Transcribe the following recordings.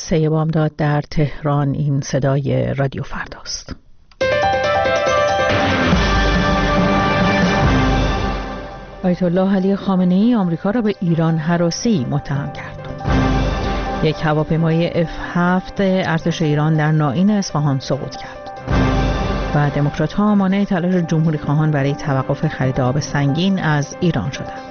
3 بامداد در تهران. این صدای رادیو فرداست. آیت الله علی خامنه‌ای آمریکا را به ایران هراسی متهم کرد. یک هواپیمای F7 ارتش ایران در نائین اصفهان سقوط کرد. و دموکرات‌ها مانع تلاش جمهوری‌خواهان برای توقف خرید آب سنگین از ایران شدند.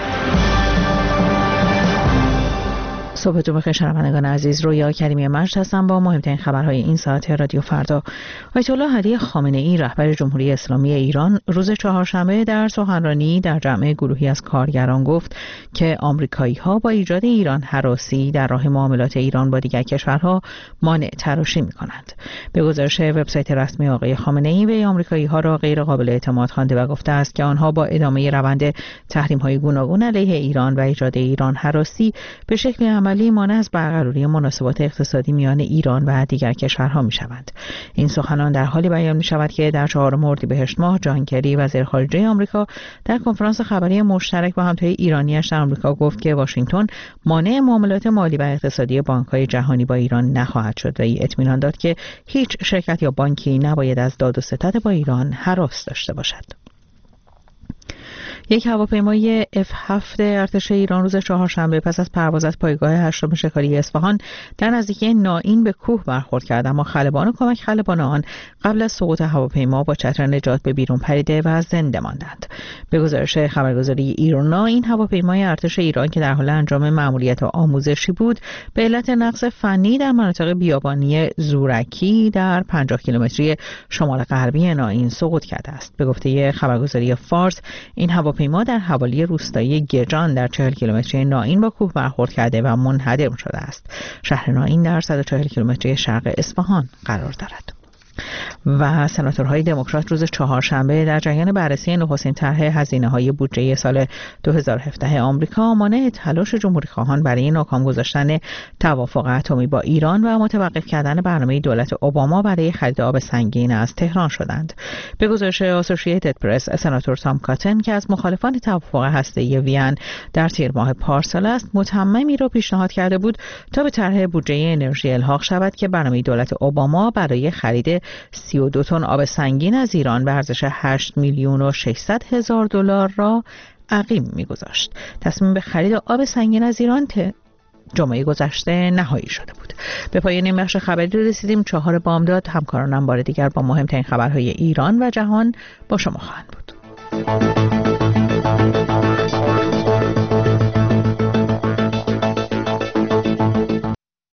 صبحتون بخیر شنوندگان عزیز، رویا کریمی مجد هستم با مهمترین خبرهای این ساعت رادیو فردا. آیت الله علی خامنه‌ای رهبر جمهوری اسلامی ایران روز چهارشنبه در سخنرانی در جمع گروهی از کارگران گفت که آمریکایی‌ها با ایجاد ایران هراسی در راه معاملات ایران با دیگر کشورها مانع تراشی می‌کنند. به گزارش وبسایت رسمی آقای خامنه‌ای، وی آمریکایی‌ها را غیر قابل اعتماد خوانده و گفته است که آنها با ادامه روند تحریم‌های گوناگون علیه ایران و ایجاد ایران هراسی به شکل عملی مانع از برقراری مناسبات اقتصادی میان ایران و دیگر کشورها می‌شوند. این سخنان در حالی بیان می‌شود که در 4 اردیبهشت ماه جان کری وزیر خارجه آمریکا در کنفرانس خبری مشترک با همتای ایرانی‌اش در آمریکا گفت که واشنگتن مانع معاملات مالی و اقتصادی بانک‌های جهانی با ایران نخواهد شد و اطمینان داد که هیچ شرکت یا بانکی نباید از داد و ستد با ایران هراس داشته باشد. یک هواپیمای F7 ارتش ایران روز چهارشنبه پس از پرواز از پایگاه 8 شکاری اصفهان در نزدیکی نائین به کوه برخورد کرد، اما خلبان و کمک خلبان آن قبل از سقوط هواپیما با چتر نجات به بیرون پریده و زنده ماندند. به گزارش خبرگزاری ایرنا، این هواپیمای ارتش ایران که در حال انجام مأموریت آموزشی بود به علت نقص فنی در مناطق بیابانی زورکی در 50 کیلومتری شمال غربی نائین سقوط کرده است. به گفته خبرگزاری فارس، این هواپیما در حوالی روستایی گجان در 40 کیلومتری نائین با کوه برخورد کرده و منهدم شده است. شهر نائین در 140 کیلومتری شرق اصفهان قرار دارد. و سناتورهای دموکرات روز چهارشنبه در جریان بررسی نخستین طرح هزینه‌های بودجه سال 2017 آمریکا مانع تلاش جمهوری‌خواهان برای ناکام گذاشتن توافق اتمی با ایران و متوقف کردن برنامه دولت اوباما برای خرید آب سنگین از تهران شدند. به گزارش اسوسییتد پرس، سناتور تام کاتن که از مخالفان توافق هسته‌ای وین در تیر ماه پارسال است، متممی را پیشنهاد کرده بود تا به طرح بودجه انرژی الحاق شود که برنامه دولت اوباما برای خرید 32 تن آب سنگین از ایران به ارزش 8,600,000 دلار را عقیم می‌گذاشت. تصمیم به خرید آب سنگین از ایران جمعه گذشته نهایی شده بود. به پایان این بخش خبری رسیدیم. 4 بامداد همکارانم بار دیگر با مهمترین خبرهای ایران و جهان با شما خواهند بود.